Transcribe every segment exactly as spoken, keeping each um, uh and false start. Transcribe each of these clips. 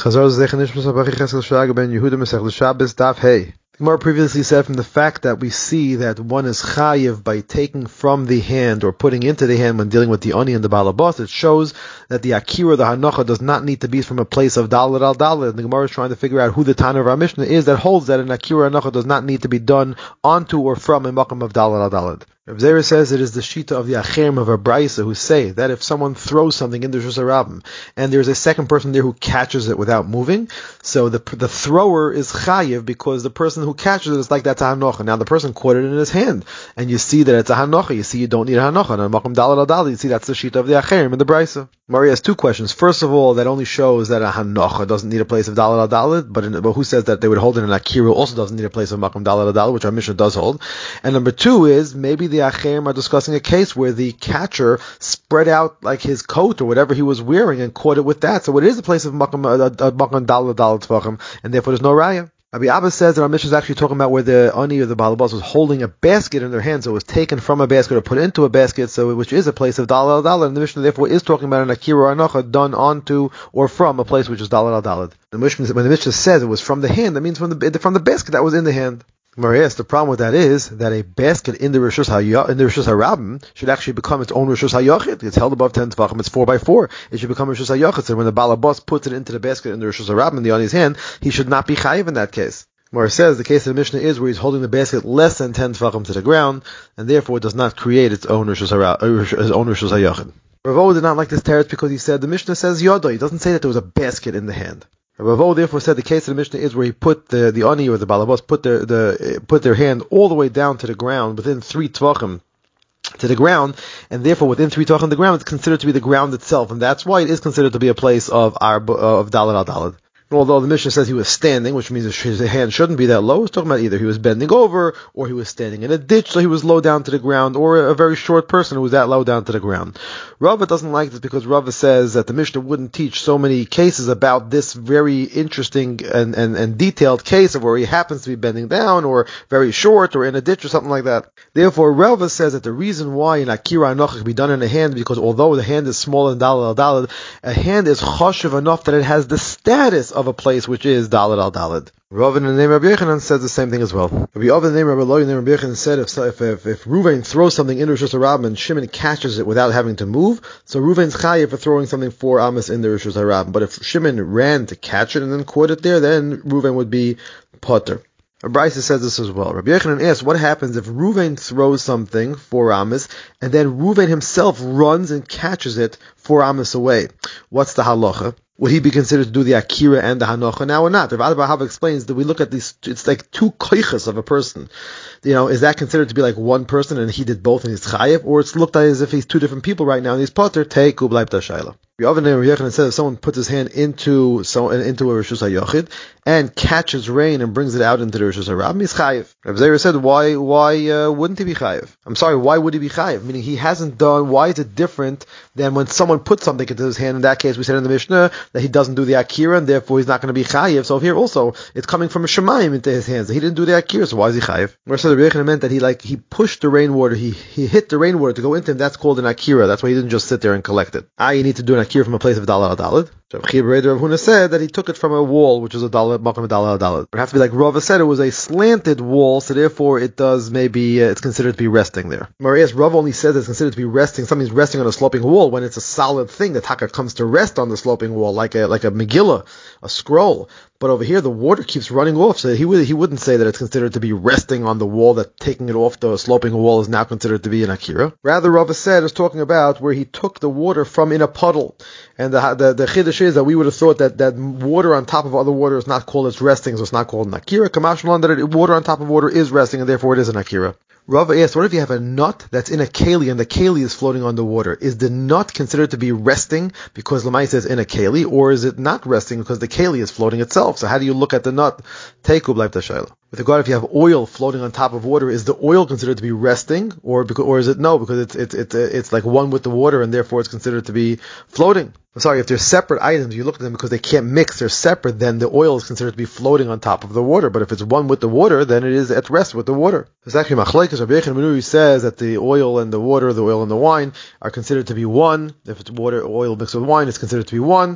Gemara previously said from the fact that we see that one is chayiv by taking from the hand or putting into the hand when dealing with the oni and the balabas, it shows that the akira, the hanocha, does not need to be from a place of dalet al dalet. And the Gemara is trying to figure out who the Tana of our Mishnah is that holds that an akira hanocha does not need to be done onto or from a makam of dalet al dalet. Reb Zera says it is the shita of the acherim of a brisa who say that if someone throws something into Rishus Harabim and there's a second person there who catches it without moving, so the the thrower is chayiv because the person who catches it is like that's a hanocha. Now the person caught it in his hand, and you see that it's a hanocha. You see you don't need a hanocha. And makam dalet al dalet, you see that's the shita of the acherim in the brisa. Mari has two questions. First of all, that only shows that a hanocha doesn't need a place of dalet al dalet, but, in, but who says that they would hold it in an akira also doesn't need a place of makam dalet al dalet, which our Mishnah does hold. And number two is maybe the acherim are discussing a case where the catcher spread out like his coat or whatever he was wearing and caught it with that. So it is a place of makam makam dalet dalet tvachim, and therefore there's no raya. Rabbi Abba says that our Mishnah is actually talking about where the ani or the balabas was holding a basket in their hand, so it was taken from a basket or put into a basket, so which is a place of dalet al dalet, and the Mishnah therefore is talking about an akira or anocha done onto or from a place which is dalet al dalet. The Mishnah, when the Mishnah says it was from the hand, that means from the from the basket that was in the hand. Marias, the problem with that is that a basket in the Rishus Hayah, in the Rishus Harabim should actually become its own Rishus Hayachid. It's held above ten tvachim. It's four by four. It should become Rishus Hayachid. So when the balabas puts it into the basket in the Rishus Harabim in the ani's hand, he should not be chayiv in that case. Mar says the case of the Mishnah is where he's holding the basket less than ten tvachim to the ground, and therefore it does not create its own Rishus Harabim, his own Rishus Hayachid. Ravo did not like this teretz because he said the Mishnah says yoda. He doesn't say that there was a basket in the hand. Ravo therefore said the case of the Mishnah is where he put the the ani or the balabas put their the put their hand all the way down to the ground within three tvachim to the ground, and therefore within three tvachim the ground it's considered to be the ground itself, and that's why it is considered to be a place of our of dalet al dalet. Although the Mishnah says he was standing, which means his hand shouldn't be that low, it's talking about either he was bending over, or he was standing in a ditch, so he was low down to the ground, or a very short person who was that low down to the ground. Rava doesn't like this because Rava says that the Mishnah wouldn't teach so many cases about this very interesting and, and, and detailed case of where he happens to be bending down, or very short, or in a ditch, or something like that. Therefore, Rava says that the reason why an akira anocha can be done in a hand, because although the hand is smaller than dalet al dalet, a hand is choshev enough that it has the status of of a place which is dalet al dalet. Rav in the name of Rabbi Yochanan says the same thing as well. Rabbi Yochanan in the name of Rabbi Lo in the name of Rabbi Yochanan said if if if, if Ruvain throws something into Rishus Harabim and Shimon catches it without having to move, so Ruvain's chayiv for throwing something for Amos in the Rishus Harabim. But if Shimon ran to catch it and then caught it there, then Ruvain would be potter. Brisa says this as well. Rabbi Yochanan asks, what happens if Ruvain throws something for Amos, and then Ruvain himself runs and catches it for Amos away? What's the halacha? Would he be considered to do the akira and the hanocha now or not? Rav Abba explains that we look at these, it's like two koiches of a person. You know, is that considered to be like one person and he did both and he's chayiv? Or it's looked at as if he's two different people right now and he's potter, take ublaib tashayla. Yochanan says if someone puts his hand into so into a Rishus HaYachid and catches rain and brings it out into the Rishus HaRabim, he's chayiv. Rav Zera said, why why uh, wouldn't he be chayiv? I'm sorry, why would he be chayiv? Meaning he hasn't done, why is it different than when someone puts something into his hand? In that case, we said in the Mishnah that he doesn't do the akira and therefore he's not going to be chayiv. So here also, it's coming from a shemayim into his hands. He didn't do the akira, so why is he chayiv? Where said Rabbi Yochanan meant that he like he pushed the rainwater, he he hit the rainwater to go into him. That's called an akira. That's why he didn't just sit there and collect it. Ah, you need to do an akira from a place of dalet al dalet. So Rav Huna said that he took it from a wall, which is a dalet, makam dalet al dalet. It would have to be like Rava said, it was a slanted wall, so therefore it does maybe uh, it's considered to be resting there. Marias, Rava only says it's considered to be resting. Something's resting on a sloping wall when it's a solid thing. The taka comes to rest on the sloping wall, like a like a Megillah, a scroll. But over here, the water keeps running off, so he would he wouldn't say that it's considered to be resting on the wall. That taking it off the sloping wall is now considered to be an akira. Rather, Rava said is talking about where he took the water from in a puddle, and the the, the chiddush is that we would have thought that, that water on top of other water is not called its resting, so it's not called an akira. Kamashmalan that it, water on top of water is resting, and therefore it is an akira. Rava asked, what if you have a nut that's in a keli and the keli is floating on the water? Is the nut considered to be resting because Lamai says in a keli, or is it not resting because the keli is floating itself? So how do you look at the nut? Take ublaib tashayla. With regard, if you have oil floating on top of water, is the oil considered to be resting, or because, or is it no? Because it's it's it's it's like one with the water, and therefore it's considered to be floating. I'm sorry, if they're separate items, you look at them because they can't mix, they're separate, then the oil is considered to be floating on top of the water. But if it's one with the water, then it is at rest with the water. It's actually machlekes. Rabbi Yochanan Menuri says that the oil and the water, the oil and the wine, are considered to be one. If it's water, oil mixed with wine, it's considered to be one.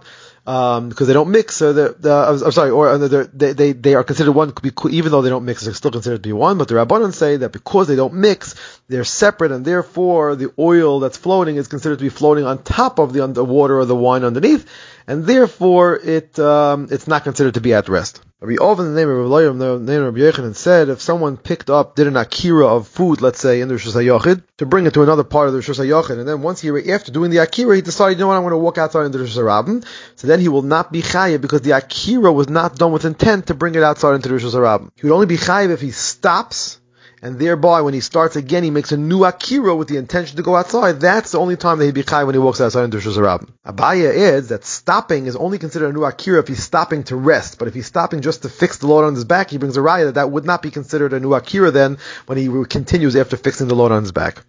um, because they don't mix. So the, the I'm sorry, or they they they are considered one, even though they don't mix, they're still considered to be one. But the Rabbanan say that because they don't mix, they're separate, and therefore the oil that's floating is considered to be floating on top of the, the water or the wine underneath, and therefore it um, it's not considered to be at rest. Rabbi Oven, the name of Rabbi Yochanan, the name of Rabbi Yochanan, said if someone picked up, did an akira of food, let's say in the Rosh Hashanah, to bring it to another part of the Rosh Hashanah, and then once he, after doing the akira, he decided, you know what, I'm going to walk outside into the Rosh Hashanah, so then he will not be chayiv because the akira was not done with intent to bring it outside into the Rosh Hashanah. He would only be chayiv if he stops, and thereby, when he starts again, he makes a new akira with the intention to go outside. That's the only time that he'd be chayiv when he walks outside into Rosh Hashanah. Abaya adds that stopping is only considered a new akira if he's stopping to rest. But if he's stopping just to fix the load on his back, he brings a raya that that would not be considered a new akira then when he continues after fixing the load on his back.